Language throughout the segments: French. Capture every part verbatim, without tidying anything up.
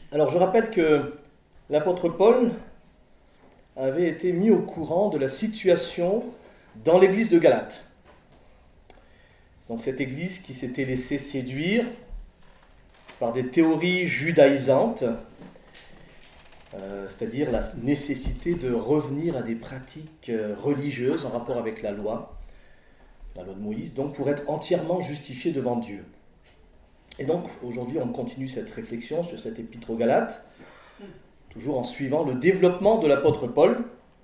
Alors je rappelle que l'apôtre Paul avait été mis au courant de la situation dans l'église de Galate. Donc cette église qui s'était laissée séduire par des théories judaïsantes, euh, c'est-à-dire la nécessité de revenir à des pratiques religieuses en rapport avec la loi, la loi de Moïse, donc pour être entièrement justifié devant Dieu. Et donc aujourd'hui on continue cette réflexion sur cette épître aux Galates, toujours en suivant le développement de l'apôtre Paul.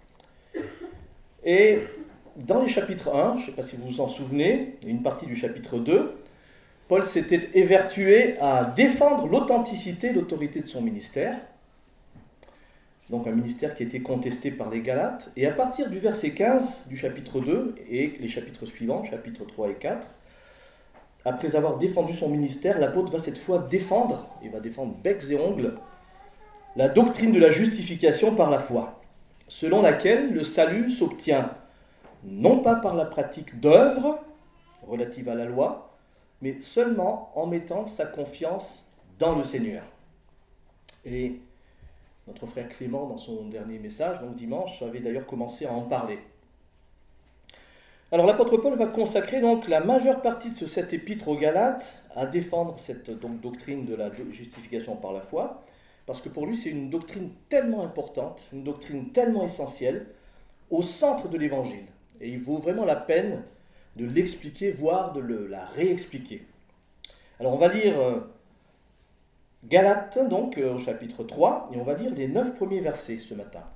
Et dans les chapitres un, je ne sais pas si vous vous en souvenez, et une partie du chapitre deux, Paul s'était évertué à défendre l'authenticité et l'autorité de son ministère. Donc un ministère qui était contesté par les Galates. Et à partir du verset quinze du chapitre deux et les chapitres suivants, chapitres trois et quatre, après avoir défendu son ministère, l'apôtre va cette fois défendre, il va défendre becs et ongles, la doctrine de la justification par la foi, selon laquelle le salut s'obtient non pas par la pratique d'œuvres relatives à la loi, mais seulement en mettant sa confiance dans le Seigneur. Et notre frère Clément, dans son dernier message, donc dimanche, avait d'ailleurs commencé à en parler. Alors l'apôtre Paul va consacrer donc la majeure partie de cette épître aux Galates à défendre cette donc, doctrine de la justification par la foi, parce que pour lui c'est une doctrine tellement importante, une doctrine tellement essentielle, au centre de l'évangile. Et il vaut vraiment la peine de l'expliquer, voire de le, la réexpliquer. Alors on va lire euh, Galates, donc euh, au chapitre trois, et on va lire les neuf premiers versets ce matin.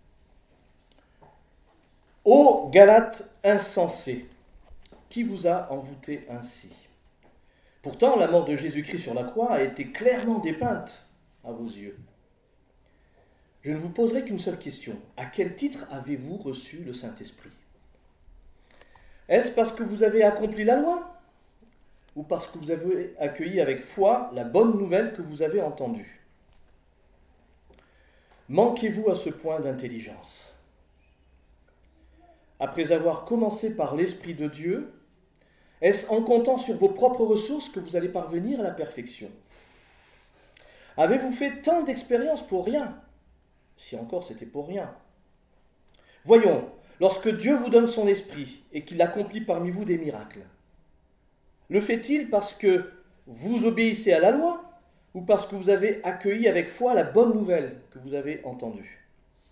Ô Galates insensés, qui vous a envoûté ainsi? Pourtant la mort de Jésus-Christ sur la croix a été clairement dépeinte à vos yeux. Je ne vous poserai qu'une seule question. À quel titre avez-vous reçu le Saint-Esprit? Est-ce parce que vous avez accompli la loi? Ou parce que vous avez accueilli avec foi la bonne nouvelle que vous avez entendue? Manquez-vous à ce point d'intelligence? Après avoir commencé par l'Esprit de Dieu, est-ce en comptant sur vos propres ressources que vous allez parvenir à la perfection? Avez-vous fait tant d'expériences pour rien? Si encore c'était pour rien. Voyons, lorsque Dieu vous donne son esprit et qu'il accomplit parmi vous des miracles, le fait-il parce que vous obéissez à la loi ou parce que vous avez accueilli avec foi la bonne nouvelle que vous avez entendue?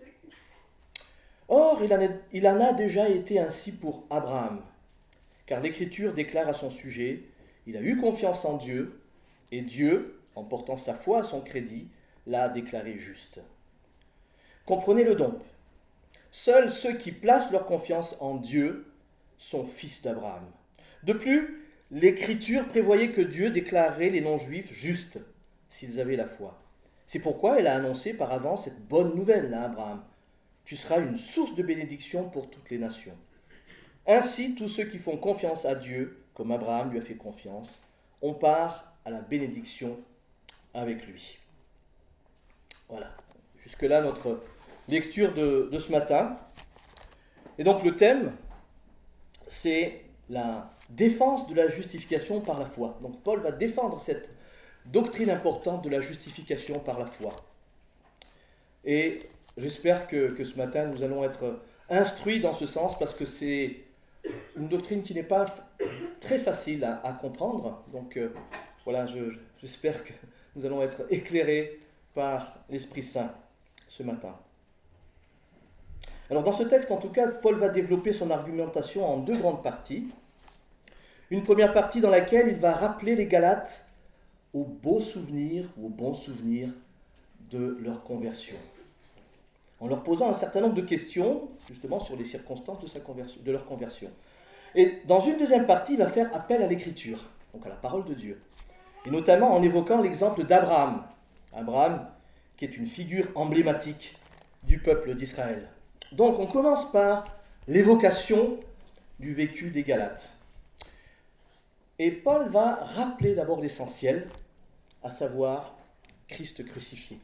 Or, il en, a, il en a déjà été ainsi pour Abraham, car l'Écriture déclare à son sujet, il a eu confiance en Dieu, et Dieu, en portant sa foi à son crédit, l'a déclaré juste. Comprenez-le donc. Seuls ceux qui placent leur confiance en Dieu sont fils d'Abraham. De plus, l'Écriture prévoyait que Dieu déclarerait les non-juifs justes s'ils avaient la foi. C'est pourquoi elle a annoncé par avance cette bonne nouvelle à Abraham. Tu seras une source de bénédiction pour toutes les nations. Ainsi, tous ceux qui font confiance à Dieu, comme Abraham lui a fait confiance, on part à la bénédiction avec lui. Voilà. Jusque-là, notre lecture de, de ce matin. Et donc le thème, c'est la défense de la justification par la foi. Donc Paul va défendre cette doctrine importante de la justification par la foi. Et j'espère que, que ce matin, nous allons être instruits dans ce sens, parce que c'est une doctrine qui n'est pas très facile à, à comprendre. Donc euh, voilà, je, j'espère que nous allons être éclairés par l'Esprit Saint ce matin. Alors dans ce texte, en tout cas, Paul va développer son argumentation en deux grandes parties. Une première partie dans laquelle il va rappeler les Galates aux beaux souvenirs, ou aux bons souvenirs de leur conversion, en leur posant un certain nombre de questions, justement, sur les circonstances de, sa conversion, de leur conversion. Et dans une deuxième partie, il va faire appel à l'Écriture, donc à la parole de Dieu, et notamment en évoquant l'exemple d'Abraham. Abraham, qui est une figure emblématique du peuple d'Israël. Donc, on commence par l'évocation du vécu des Galates. Et Paul va rappeler d'abord l'essentiel, à savoir Christ crucifié.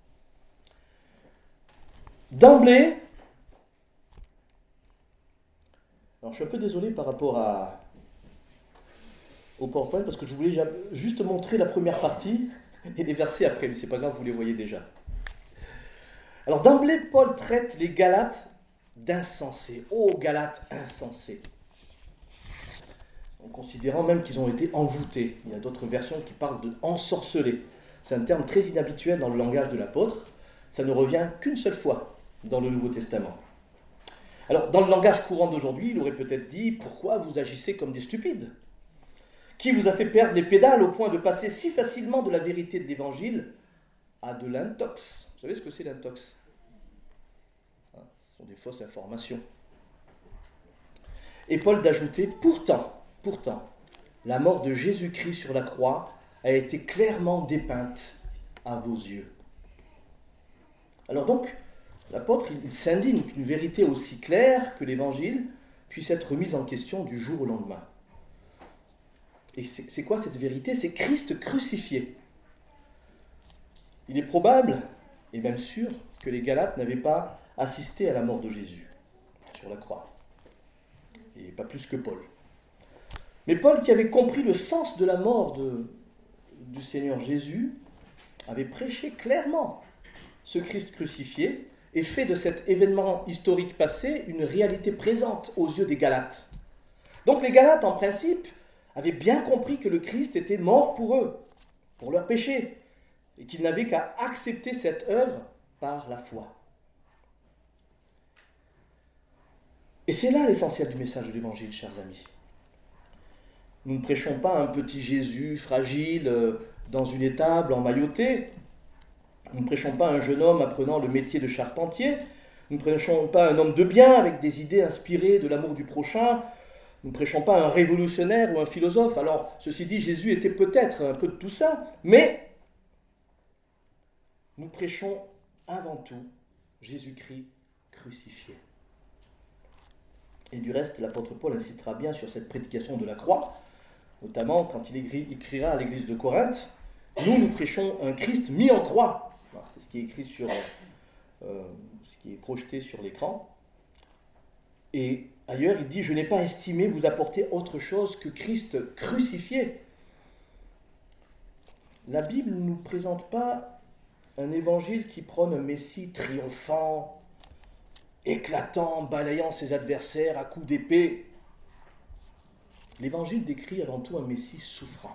D'emblée, alors je suis un peu désolé par rapport à, au PowerPoint, parce que je voulais juste montrer la première partie, et les versets après, mais c'est pas grave, vous les voyez déjà. Alors d'emblée, Paul traite les Galates d'insensés. Oh, Galates insensés. En considérant même qu'ils ont été envoûtés. Il y a d'autres versions qui parlent de ensorcelés. C'est un terme très inhabituel dans le langage de l'apôtre. Ça ne revient qu'une seule fois dans le Nouveau Testament. Alors, dans le langage courant d'aujourd'hui, il aurait peut-être dit « Pourquoi vous agissez comme des stupides ? Qui vous a fait perdre les pédales au point de passer si facilement de la vérité de l'Évangile à de l'intox ?» Vous savez ce que c'est l'intox ? Ce sont des fausses informations. Et Paul d'ajouter « Pourtant, pourtant, la mort de Jésus-Christ sur la croix a été clairement dépeinte à vos yeux. » Alors donc, l'apôtre, il s'indigne qu'une vérité aussi claire que l'Évangile puisse être remise en question du jour au lendemain. Et c'est, c'est quoi cette vérité ? C'est Christ crucifié. Il est probable, et même sûr, que les Galates n'avaient pas assisté à la mort de Jésus sur la croix. Et pas plus que Paul. Mais Paul, qui avait compris le sens de la mort de, du Seigneur Jésus, avait prêché clairement ce Christ crucifié et fait de cet événement historique passé une réalité présente aux yeux des Galates. Donc les Galates, en principe, avaient bien compris que le Christ était mort pour eux, pour leurs péchés, et qu'ils n'avaient qu'à accepter cette œuvre par la foi. Et c'est là l'essentiel du message de l'Évangile, chers amis. Nous ne prêchons pas un petit Jésus fragile euh, dans une étable emmailloté. Nous ne prêchons pas un jeune homme apprenant le métier de charpentier. Nous ne prêchons pas un homme de bien avec des idées inspirées de l'amour du prochain. Nous ne prêchons pas un révolutionnaire ou un philosophe. Alors, ceci dit, Jésus était peut-être un peu de tout ça, mais nous prêchons avant tout Jésus-Christ crucifié. Et du reste, l'apôtre Paul insistera bien sur cette prédication de la croix, notamment quand il écrira à l'église de Corinthe, « Nous, nous prêchons un Christ mis en croix ». C'est ce qui est écrit sur, euh, ce qui est projeté sur l'écran. Et ailleurs, il dit « Je n'ai pas estimé vous apporter autre chose que Christ crucifié ». La Bible ne nous présente pas un évangile qui prône un Messie triomphant, éclatant, balayant ses adversaires à coups d'épée. L'évangile décrit avant tout un Messie souffrant,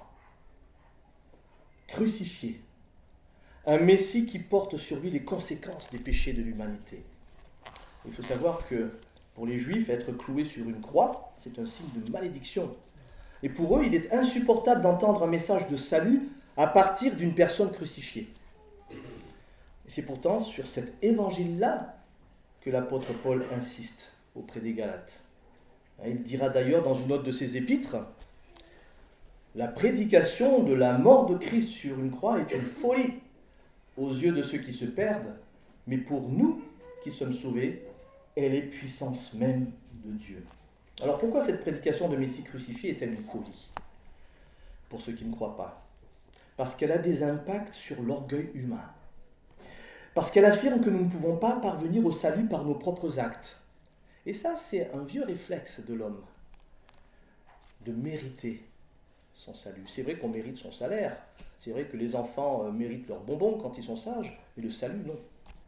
crucifié, un Messie qui porte sur lui les conséquences des péchés de l'humanité. Il faut savoir que pour les Juifs, être cloué sur une croix, c'est un signe de malédiction. Et pour eux, il est insupportable d'entendre un message de salut à partir d'une personne crucifiée. Et c'est pourtant sur cet évangile-là que l'apôtre Paul insiste auprès des Galates. Il dira d'ailleurs dans une autre de ses épîtres, « La prédication de la mort de Christ sur une croix est une folie aux yeux de ceux qui se perdent, mais pour nous qui sommes sauvés, elle est puissance même de Dieu. » Alors pourquoi cette prédication de Messie crucifié est-elle une folie pour ceux qui ne croient pas ? Parce qu'elle a des impacts sur l'orgueil humain. Parce qu'elle affirme que nous ne pouvons pas parvenir au salut par nos propres actes. Et ça, c'est un vieux réflexe de l'homme, de mériter son salut. C'est vrai qu'on mérite son salaire, c'est vrai que les enfants méritent leurs bonbons quand ils sont sages, mais le salut, non.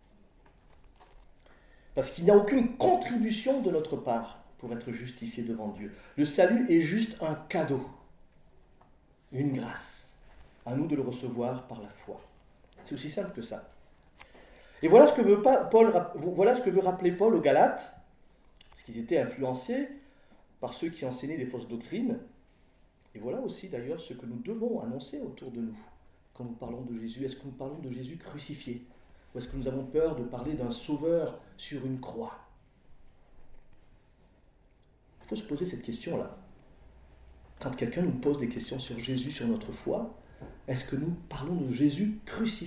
Parce qu'il n'y a aucune contribution de notre part pour être justifié devant Dieu. Le salut est juste un cadeau, une grâce. À nous de le recevoir par la foi. C'est aussi simple que ça. Et voilà ce que veut, Paul, voilà ce que veut rappeler Paul aux Galates, parce qu'ils étaient influencés par ceux qui enseignaient des fausses doctrines. Et voilà aussi d'ailleurs ce que nous devons annoncer autour de nous quand nous parlons de Jésus. Est-ce que nous parlons de Jésus crucifié ? Ou est-ce que nous avons peur de parler d'un sauveur sur une croix ? Il faut se poser cette question-là. Quand quelqu'un nous pose des questions sur Jésus, sur notre foi, est-ce que nous parlons de Jésus crucifié ?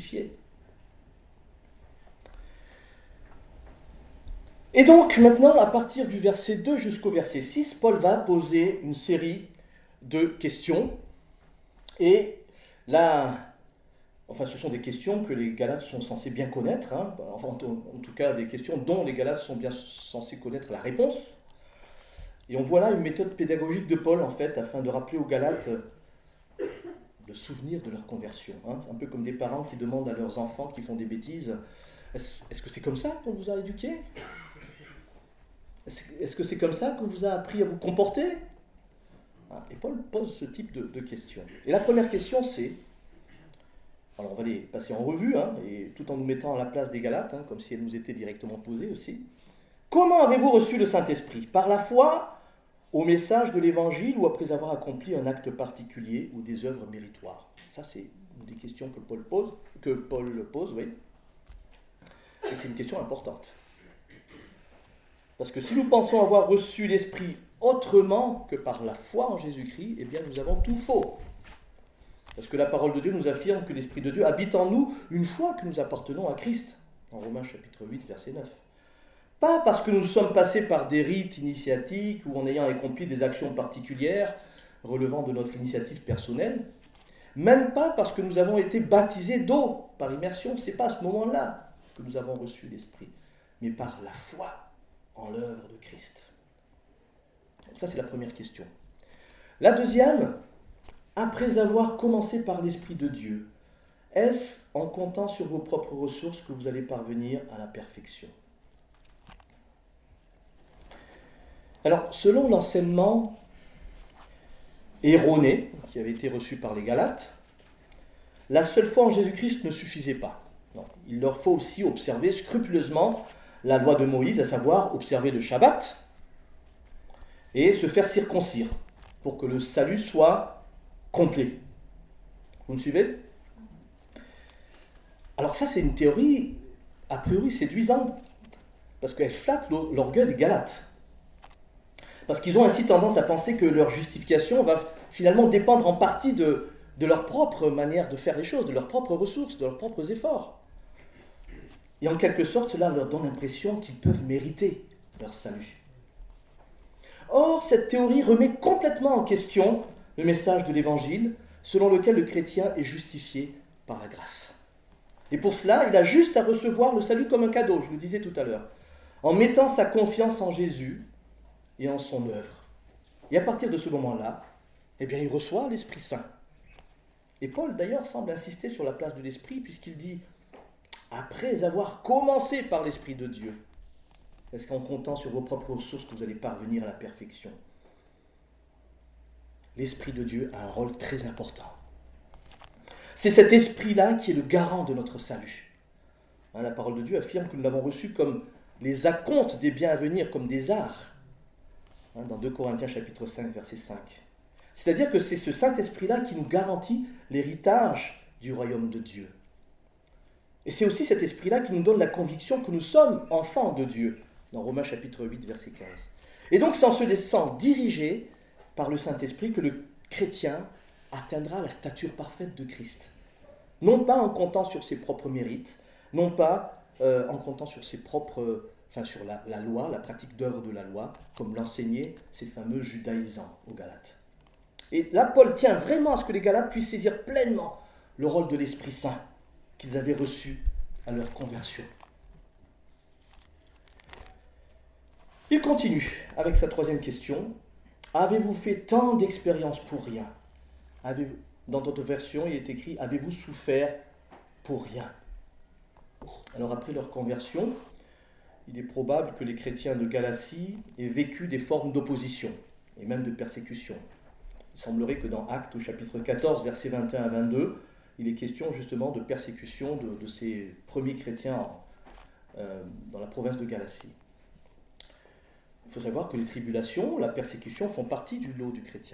Et donc maintenant, à partir du verset deux jusqu'au verset six, Paul va poser une série de questions. Et là, enfin ce sont des questions que les Galates sont censés bien connaître, hein, enfin, en tout cas des questions dont les Galates sont bien censés connaître la réponse. Et on voit là une méthode pédagogique de Paul, en fait, afin de rappeler aux Galates le souvenir de leur conversion. Hein. C'est un peu comme des parents qui demandent à leurs enfants qui font des bêtises, est-ce, est-ce que c'est comme ça qu'on vous a éduqué ? est-ce, est-ce que c'est comme ça qu'on vous a appris à vous comporter ? Et Paul pose ce type de, de questions. Et la première question, c'est, alors on va les passer en revue, hein, et tout en nous mettant à la place des Galates, hein, comme si elles nous étaient directement posées aussi. Comment avez-vous reçu le Saint-Esprit ? Par la foi au message de l'Évangile ou après avoir accompli un acte particulier ou des œuvres méritoires ? Ça, c'est une des questions que Paul pose, que Paul pose, oui. Et c'est une question importante. Parce que si nous pensons avoir reçu l'Esprit autrement que par la foi en Jésus-Christ, eh bien nous avons tout faux. Parce que la parole de Dieu nous affirme que l'Esprit de Dieu habite en nous une fois que nous appartenons à Christ, en Romains chapitre huit, verset neuf. Pas parce que nous sommes passés par des rites initiatiques ou en ayant accompli des actions particulières relevant de notre initiative personnelle, même pas parce que nous avons été baptisés d'eau par immersion, c'est pas à ce moment-là que nous avons reçu l'Esprit, mais par la foi en l'œuvre de Christ. Ça, c'est la première question. La deuxième, après avoir commencé par l'Esprit de Dieu, est-ce en comptant sur vos propres ressources que vous allez parvenir à la perfection ? Alors, selon l'enseignement erroné qui avait été reçu par les Galates, la seule foi en Jésus-Christ ne suffisait pas. Non, il leur faut aussi observer scrupuleusement la loi de Moïse, à savoir observer le Shabbat et se faire circoncire pour que le salut soit complet. Vous me suivez ? Alors ça, c'est une théorie a priori séduisante parce qu'elle flatte l'orgueil des Galates. Parce qu'ils ont ainsi tendance à penser que leur justification va finalement dépendre en partie de, de leur propre manière de faire les choses, de leurs propres ressources, de leurs propres efforts. Et en quelque sorte, cela leur donne l'impression qu'ils peuvent mériter leur salut. Or, cette théorie remet complètement en question le message de l'Évangile, selon lequel le chrétien est justifié par la grâce. Et pour cela, il a juste à recevoir le salut comme un cadeau, je le disais tout à l'heure, en mettant sa confiance en Jésus et en son œuvre. Et à partir de ce moment-là, eh bien, il reçoit l'Esprit Saint. Et Paul, d'ailleurs, semble insister sur la place de l'Esprit, puisqu'il dit « Après avoir commencé par l'Esprit de Dieu, est-ce qu'en comptant sur vos propres ressources que vous allez parvenir à la perfection ?» L'Esprit de Dieu a un rôle très important. C'est cet Esprit-là qui est le garant de notre salut. Hein, la parole de Dieu affirme que nous l'avons reçu comme les acomptes des biens à venir, comme des arts. Hein, dans deux Corinthiens chapitre cinq, verset cinq. C'est-à-dire que c'est ce Saint-Esprit-là qui nous garantit l'héritage du royaume de Dieu. Et c'est aussi cet esprit-là qui nous donne la conviction que nous sommes enfants de Dieu, dans Romains chapitre huit, verset quinze. Et donc c'est en se laissant diriger par le Saint-Esprit que le chrétien atteindra la stature parfaite de Christ. Non pas en comptant sur ses propres mérites, non pas euh, en comptant sur ses propres, enfin sur la, la loi, la pratique d'œuvre de la loi, comme l'enseignaient ces fameux judaïsants aux Galates. Et là, Paul tient vraiment à ce que les Galates puissent saisir pleinement le rôle de l'Esprit Saint qu'ils avaient reçu à leur conversion. Il continue avec sa troisième question. Avez-vous fait tant d'expériences pour rien ? Avez-vous, dans d'autres versions, il est écrit « Avez-vous souffert pour rien ?» Alors après leur conversion, il est probable que les chrétiens de Galatie aient vécu des formes d'opposition et même de persécution. Il semblerait que dans Actes au chapitre quatorze, versets vingt et un à vingt-deux, il est question justement de persécution de, de ces premiers chrétiens en, euh, dans la province de Galatie. Il faut savoir que les tribulations, la persécution font partie du lot du chrétien.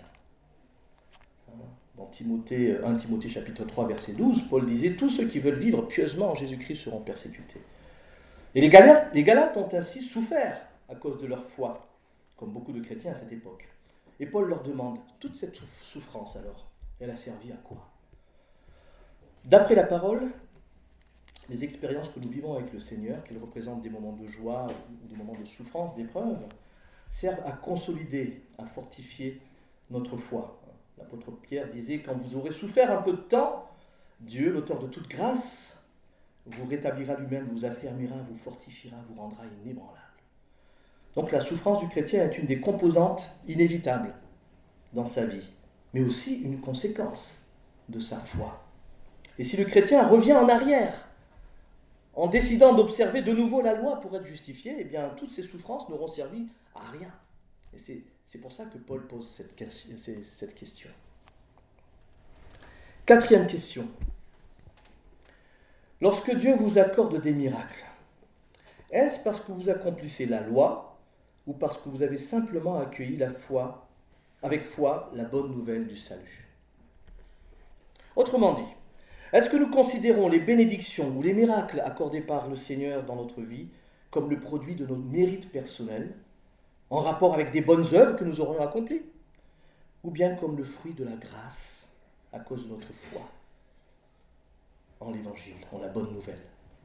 Dans Timothée, premier Timothée chapitre trois, verset douze, Paul disait « Tous ceux qui veulent vivre pieusement en Jésus-Christ seront persécutés. » Et les Galates, les Galates ont ainsi souffert à cause de leur foi, comme beaucoup de chrétiens à cette époque. Et Paul leur demande, toute cette souffrance alors, elle a servi à quoi ? D'après la parole, les expériences que nous vivons avec le Seigneur, qu'ils représentent des moments de joie ou des moments de souffrance, d'épreuve, servent à consolider, à fortifier notre foi. L'apôtre Pierre disait, quand vous aurez souffert un peu de temps, Dieu, l'auteur de toute grâce, vous rétablira lui-même, vous affermira, vous fortifiera, vous rendra inébranlable. Donc la souffrance du chrétien est une des composantes inévitables dans sa vie, mais aussi une conséquence. de sa foi. Et si le chrétien revient en arrière, en décidant d'observer de nouveau la loi pour être justifié, eh bien, toutes ces souffrances n'auront servi à rien. Et c'est, c'est pour ça que Paul pose cette, cette question. Quatrième question. Lorsque Dieu vous accorde des miracles, est-ce parce que vous accomplissez la loi ou parce que vous avez simplement accueilli la foi, avec foi la bonne nouvelle du salut? Autrement dit, est-ce que nous considérons les bénédictions ou les miracles accordés par le Seigneur dans notre vie comme le produit de nos mérites personnels, en rapport avec des bonnes œuvres que nous aurions accomplies, ou bien comme le fruit de la grâce à cause de notre foi en l'Évangile, en la bonne nouvelle?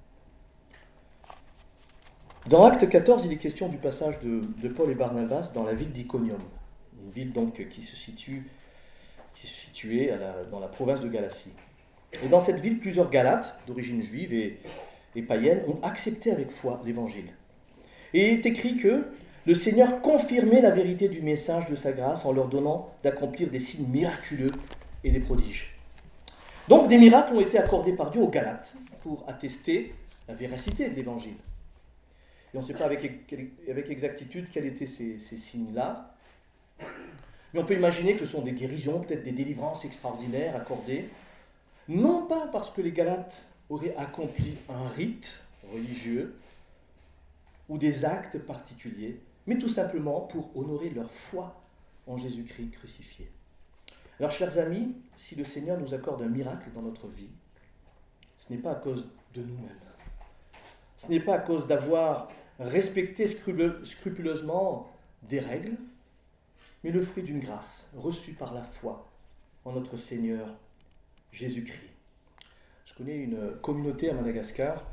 Dans Acte quatorze, il est question du passage de, de Paul et Barnabas dans la ville d'Iconium, une ville donc qui se situe, qui se situait à la, dans la province de Galatie. Et dans cette ville, plusieurs Galates, d'origine juive et, et païenne, ont accepté avec foi l'Évangile. Et il est écrit que le Seigneur confirmait la vérité du message de sa grâce en leur donnant d'accomplir des signes miraculeux et des prodiges. Donc des miracles ont été accordés par Dieu aux Galates pour attester la véracité de l'Évangile. Et on ne sait pas avec, avec exactitude quels étaient ces, ces signes-là. Mais on peut imaginer que ce sont des guérisons, peut-être des délivrances extraordinaires accordées, non pas parce que les Galates auraient accompli un rite religieux ou des actes particuliers, mais tout simplement pour honorer leur foi en Jésus-Christ crucifié. Alors, chers amis, si le Seigneur nous accorde un miracle dans notre vie, ce n'est pas à cause de nous-mêmes. Ce n'est pas à cause d'avoir respecté scrupuleusement des règles, mais le fruit d'une grâce reçue par la foi en notre Seigneur Jésus-Christ. Je connais une communauté à Madagascar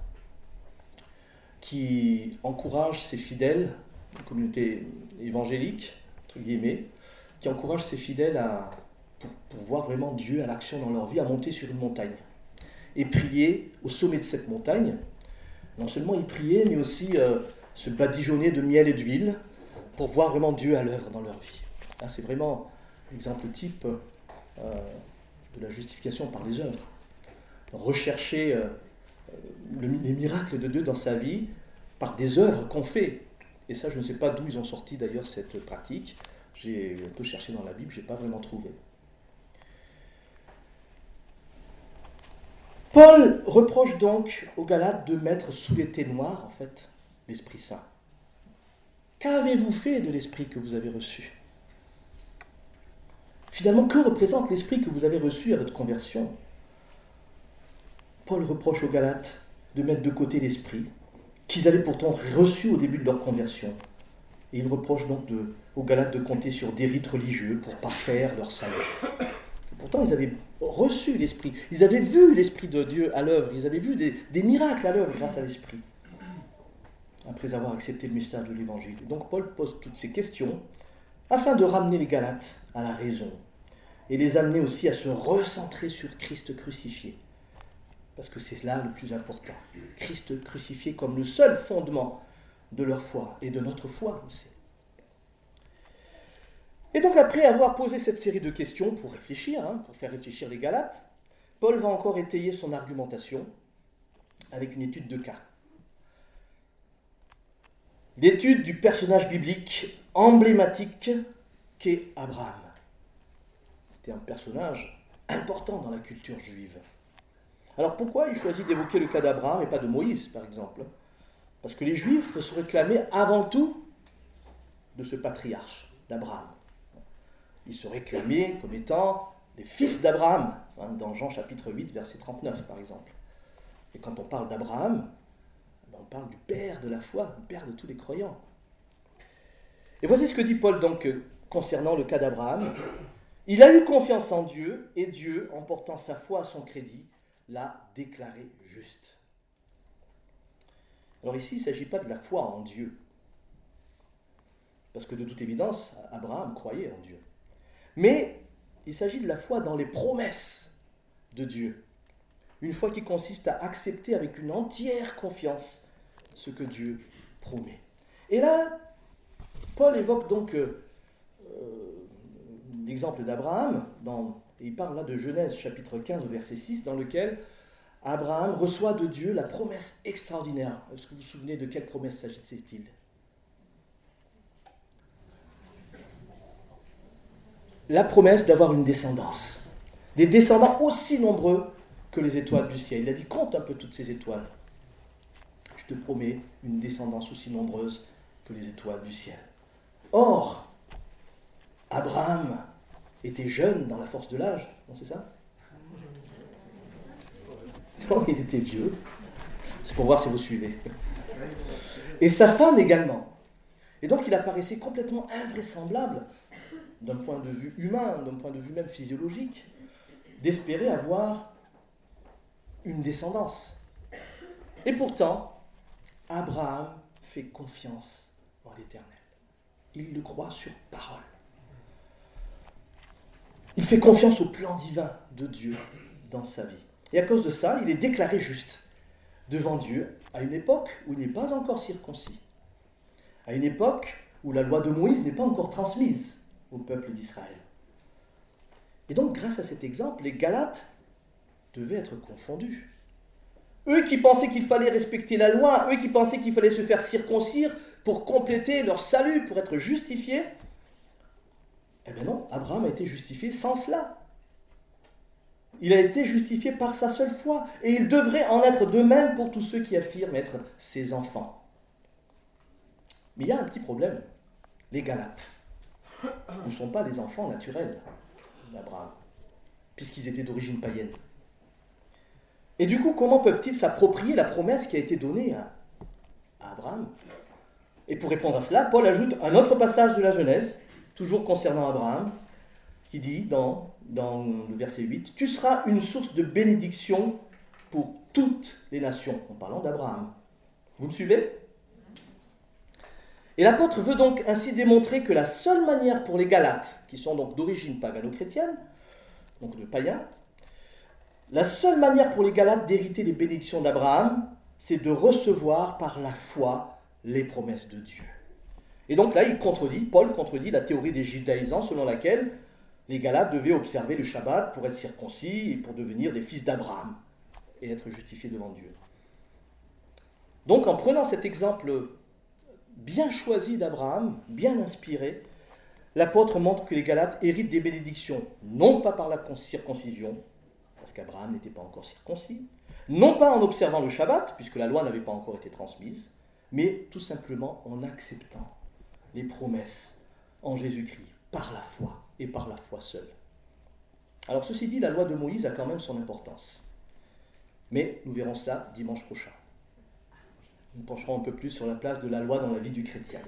qui encourage ses fidèles, une communauté évangélique, entre guillemets, qui encourage ses fidèles à, pour, pour voir vraiment Dieu à l'action dans leur vie, à monter sur une montagne et prier au sommet de cette montagne. Non seulement y prier, mais aussi euh, se badigeonner de miel et d'huile pour voir vraiment Dieu à l'œuvre dans leur vie. Là, c'est vraiment l'exemple type euh, de la justification par les œuvres. Rechercher euh, le, les miracles de Dieu dans sa vie par des œuvres qu'on fait. Et ça, je ne sais pas d'où ils ont sorti d'ailleurs cette pratique. J'ai un peu cherché dans la Bible, je n'ai pas vraiment trouvé. Paul reproche donc aux Galates de mettre sous les ténoirs, en fait, l'Esprit Saint. Qu'avez-vous fait de l'Esprit que vous avez reçu ? Finalement, que représente l'Esprit que vous avez reçu à votre conversion ? Paul reproche aux Galates de mettre de côté l'Esprit qu'ils avaient pourtant reçu au début de leur conversion. Et il reproche donc de, aux Galates de compter sur des rites religieux pour parfaire leur salut. Et pourtant, ils avaient reçu l'Esprit. Ils avaient vu l'Esprit de Dieu à l'œuvre. Ils avaient vu des, des miracles à l'œuvre grâce à l'Esprit, après avoir accepté le message de l'Évangile. Et donc Paul pose toutes ces questions afin de ramener les Galates à la raison et les amener aussi à se recentrer sur Christ crucifié. Parce que c'est là le plus important. Christ crucifié comme le seul fondement de leur foi et de notre foi aussi. Et donc après avoir posé cette série de questions pour réfléchir, hein, pour faire réfléchir les Galates, Paul va encore étayer son argumentation avec une étude de cas. L'étude du personnage biblique emblématique qu'est Abraham. C'était un personnage important dans la culture juive. Alors pourquoi il choisit d'évoquer le cas d'Abraham et pas de Moïse, par exemple ? Parce que les Juifs se réclamaient avant tout de ce patriarche, d'Abraham. Ils se réclamaient comme étant les fils d'Abraham, hein, dans Jean chapitre huit, verset trente-neuf, par exemple. Et quand on parle d'Abraham, on parle du père de la foi, du père de tous les croyants. Et voici ce que dit Paul donc concernant le cas d'Abraham. Il a eu confiance en Dieu, et Dieu, en portant sa foi à son crédit, l'a déclaré juste. Alors ici, il ne s'agit pas de la foi en Dieu, parce que de toute évidence, Abraham croyait en Dieu. Mais il s'agit de la foi dans les promesses de Dieu. Une foi qui consiste à accepter avec une entière confiance ce que Dieu promet. Et là, Paul évoque donc euh, l'exemple d'Abraham dans Et il parle là de Genèse chapitre quinze au verset six, dans lequel Abraham reçoit de Dieu la promesse extraordinaire. Est-ce que vous vous souvenez de quelle promesse s'agissait-il ? La promesse d'avoir une descendance. Des descendants aussi nombreux que les étoiles du ciel. Il a dit, compte un peu toutes ces étoiles. Je te promets une descendance aussi nombreuse que les étoiles du ciel. Or, Abraham était jeune dans la force de l'âge, non, c'est ça ? Non, il était vieux. C'est pour voir si vous suivez. Et sa femme également. Et donc il apparaissait complètement invraisemblable, d'un point de vue humain, d'un point de vue même physiologique, d'espérer avoir une descendance. Et pourtant, Abraham fait confiance en l'Éternel. Il le croit sur parole. Il fait confiance au plan divin de Dieu dans sa vie. Et à cause de ça, il est déclaré juste devant Dieu à une époque où il n'est pas encore circoncis. À une époque où la loi de Moïse n'est pas encore transmise au peuple d'Israël. Et donc, grâce à cet exemple, les Galates devaient être confondus. Eux qui pensaient qu'il fallait respecter la loi, eux qui pensaient qu'il fallait se faire circoncire pour compléter leur salut, pour être justifiés, eh bien non, Abraham a été justifié sans cela. Il a été justifié par sa seule foi, et il devrait en être de même pour tous ceux qui affirment être ses enfants. Mais il y a un petit problème. Les Galates ne sont pas les enfants naturels d'Abraham, puisqu'ils étaient d'origine païenne. Et du coup, comment peuvent-ils s'approprier la promesse qui a été donnée à Abraham ? Et pour répondre à cela, Paul ajoute un autre passage de la Genèse, toujours concernant Abraham, qui dit dans, dans le verset huit, « Tu seras une source de bénédiction pour toutes les nations », en parlant d'Abraham. Vous me suivez ? Et l'apôtre veut donc ainsi démontrer que la seule manière pour les Galates, qui sont donc d'origine pagano-chrétienne, donc de païens, la seule manière pour les Galates d'hériter les bénédictions d'Abraham, c'est de recevoir par la foi les promesses de Dieu. Et donc là, il contredit, Paul contredit la théorie des judaïsants selon laquelle les Galates devaient observer le Shabbat pour être circoncis et pour devenir des fils d'Abraham et être justifiés devant Dieu. Donc en prenant cet exemple bien choisi d'Abraham, bien inspiré, l'apôtre montre que les Galates héritent des bénédictions, non pas par la circoncision, parce qu'Abraham n'était pas encore circoncis, non pas en observant le Shabbat, puisque la loi n'avait pas encore été transmise, mais tout simplement en acceptant les promesses en Jésus-Christ, par la foi, et par la foi seule. Alors ceci dit, la loi de Moïse a quand même son importance. Mais nous verrons cela dimanche prochain. Nous pencherons un peu plus sur la place de la loi dans la vie du chrétien.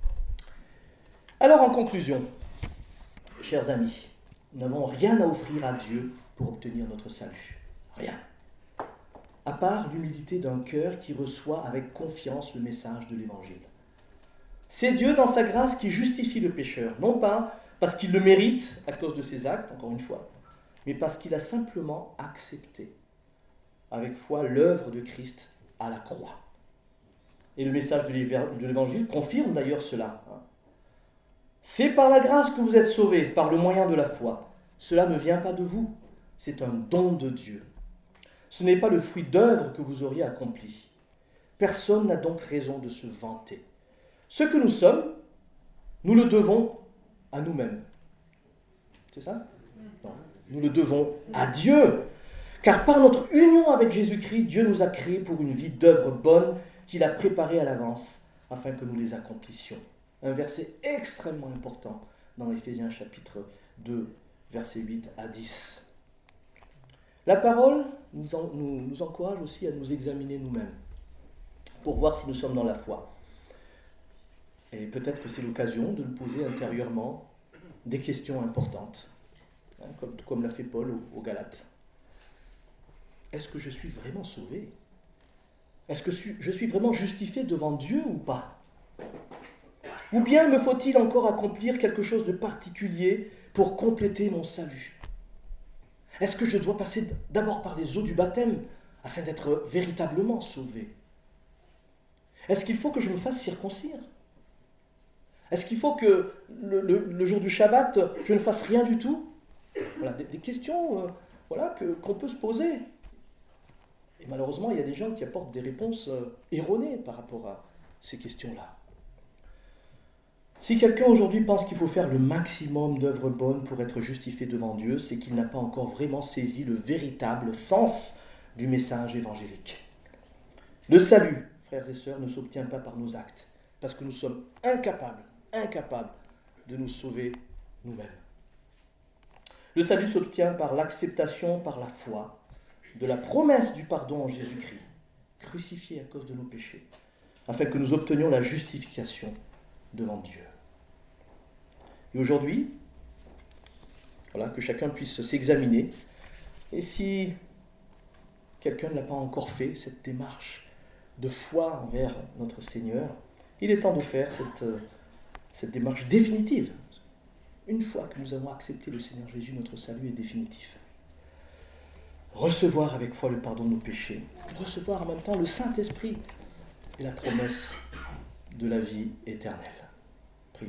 Alors en conclusion, chers amis, nous n'avons rien à offrir à Dieu pour obtenir notre salut. Rien. À part l'humilité d'un cœur qui reçoit avec confiance le message de l'Évangile. C'est Dieu dans sa grâce qui justifie le pécheur, non pas parce qu'il le mérite à cause de ses actes, encore une fois, mais parce qu'il a simplement accepté avec foi l'œuvre de Christ à la croix. Et le message de l'Évangile confirme d'ailleurs cela. C'est par la grâce que vous êtes sauvés, par le moyen de la foi. Cela ne vient pas de vous, c'est un don de Dieu. Ce n'est pas le fruit d'œuvres que vous auriez accompli. Personne n'a donc raison de se vanter. Ce que nous sommes, nous le devons à nous-mêmes. C'est ça ? Non. Nous le devons à Dieu. Car par notre union avec Jésus-Christ, Dieu nous a créés pour une vie d'œuvres bonnes qu'il a préparées à l'avance afin que nous les accomplissions. Un verset extrêmement important dans Éphésiens chapitre deux, versets huit à dix. La parole nous, en, nous, nous encourage aussi à nous examiner nous-mêmes pour voir si nous sommes dans la foi. Et peut-être que c'est l'occasion de nous poser intérieurement des questions importantes, hein, comme, comme l'a fait Paul aux, aux Galates. Est-ce que je suis vraiment sauvé ? Est-ce que je suis vraiment justifié devant Dieu ou pas ? Ou bien me faut-il encore accomplir quelque chose de particulier pour compléter mon salut ? Est-ce que je dois passer d'abord par les eaux du baptême afin d'être véritablement sauvé ? Est-ce qu'il faut que je me fasse circoncire ? Est-ce qu'il faut que le, le, le jour du Shabbat, je ne fasse rien du tout ? Voilà, des, des questions euh, voilà, que, qu'on peut se poser. Et malheureusement, il y a des gens qui apportent des réponses euh, erronées par rapport à ces questions-là. Si quelqu'un aujourd'hui pense qu'il faut faire le maximum d'œuvres bonnes pour être justifié devant Dieu, c'est qu'il n'a pas encore vraiment saisi le véritable sens du message évangélique. Le salut, frères et sœurs, ne s'obtient pas par nos actes, parce que nous sommes incapables, incapables de nous sauver nous-mêmes. Le salut s'obtient par l'acceptation, par la foi, de la promesse du pardon en Jésus-Christ, crucifié à cause de nos péchés, afin que nous obtenions la justification devant Dieu. Et aujourd'hui, voilà, que chacun puisse s'examiner, et si quelqu'un ne l'a pas encore fait, cette démarche de foi envers notre Seigneur, il est temps de faire cette, cette démarche définitive. Une fois que nous avons accepté le Seigneur Jésus, notre salut est définitif. Recevoir avec foi le pardon de nos péchés, recevoir en même temps le Saint-Esprit et la promesse de la vie éternelle. Prions.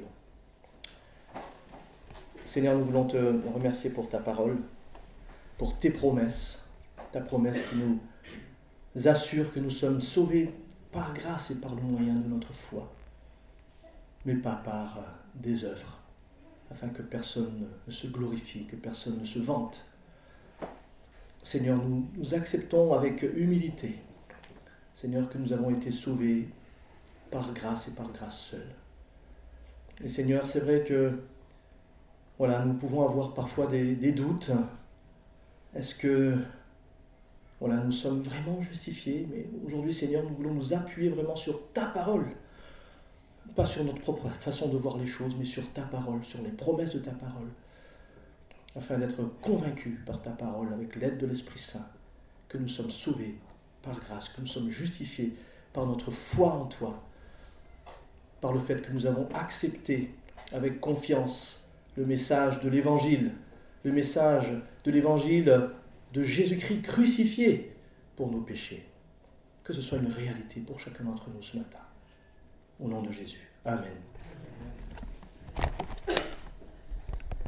Seigneur, nous voulons te remercier pour ta parole, pour tes promesses, ta promesse qui nous assure que nous sommes sauvés par grâce et par le moyen de notre foi, mais pas par des œuvres, afin que personne ne se glorifie, que personne ne se vante. Seigneur, nous, nous acceptons avec humilité, Seigneur, que nous avons été sauvés par grâce et par grâce seule. Et Seigneur, c'est vrai que voilà, nous pouvons avoir parfois des, des doutes. Est-ce que voilà, nous sommes vraiment justifiés? Mais aujourd'hui, Seigneur, nous voulons nous appuyer vraiment sur ta parole. Pas sur notre propre façon de voir les choses, mais sur ta parole, sur les promesses de ta parole, afin d'être convaincus par ta parole, avec l'aide de l'Esprit Saint, que nous sommes sauvés par grâce, que nous sommes justifiés par notre foi en toi, par le fait que nous avons accepté avec confiance le message de l'Évangile, le message de l'Évangile de Jésus-Christ crucifié pour nos péchés. Que ce soit une réalité pour chacun d'entre nous ce matin. Au nom de Jésus. Amen.